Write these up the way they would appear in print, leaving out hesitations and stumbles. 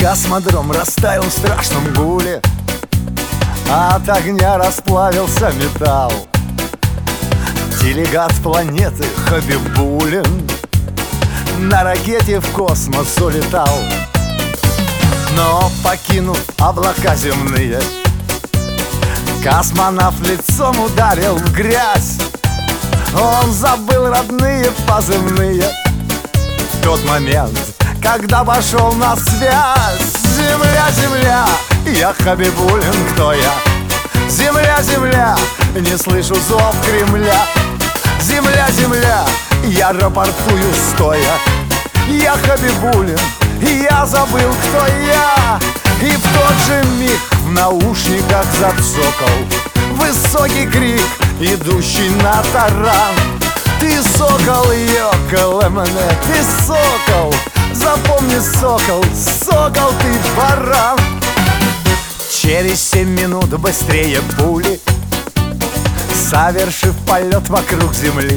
Космодром растаял в страшном гуле, от огня расплавился металл. Делегат планеты Хабибулин на ракете в космос улетал. Но, покинув облака земные, космонавт лицом ударил в грязь. Он забыл родные позывные в тот момент, когда пошел на связь. Земля, земля, я Хабибулин, кто я? Земля, земля, не слышу зов Кремля. Земля, земля, я рапортую стоя. Я Хабибулин, я забыл, кто я. И в тот же миг в наушниках зацокал высокий крик, идущий на таран. Ты сокол, ёкол, мне, ты сокол. Запомни, сокол, сокол, ты баран. Через 7 минут быстрее пули, совершив полет вокруг Земли,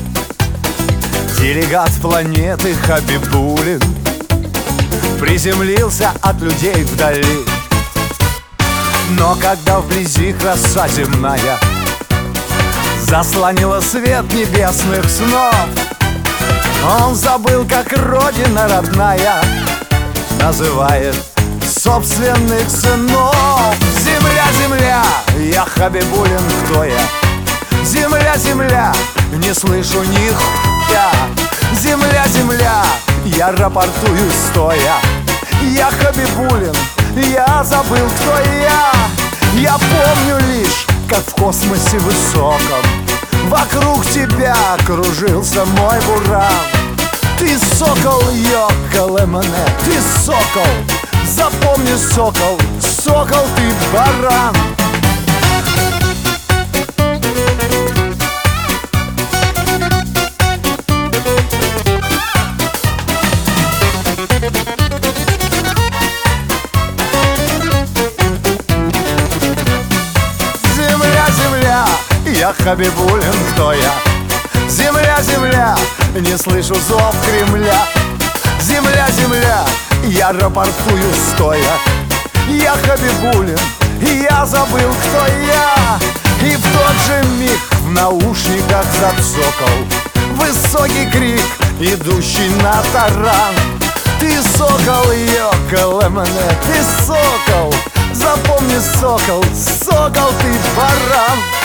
делегат планеты Хабибулин приземлился от людей вдали. Но когда вблизи краса земная заслонила свет небесных снов, он забыл, как родина родная называет собственных сынов. Земля, земля, я Хабибулин, кто я? Земля, земля, не слышу ни хуя. Земля, земля, я рапортую стоя. Я Хабибулин, я забыл, кто я. Я помню лишь, как в космосе высоком вокруг тебя кружился мой буран. Ты сокол, ёкол, мне, ты сокол. Запомни, сокол, сокол, ты баран. Земля, земля, я Хабибулин, кто я? Земля, земля, не слышу зов Кремля. Земля, земля, я рапортую стоя. Я Хабибулин, я забыл, кто я. И в тот же миг в наушниках зацокал высокий крик, идущий на таран. Ты сокол, ёкол, мне, ты сокол. Запомни, сокол, сокол, ты баран.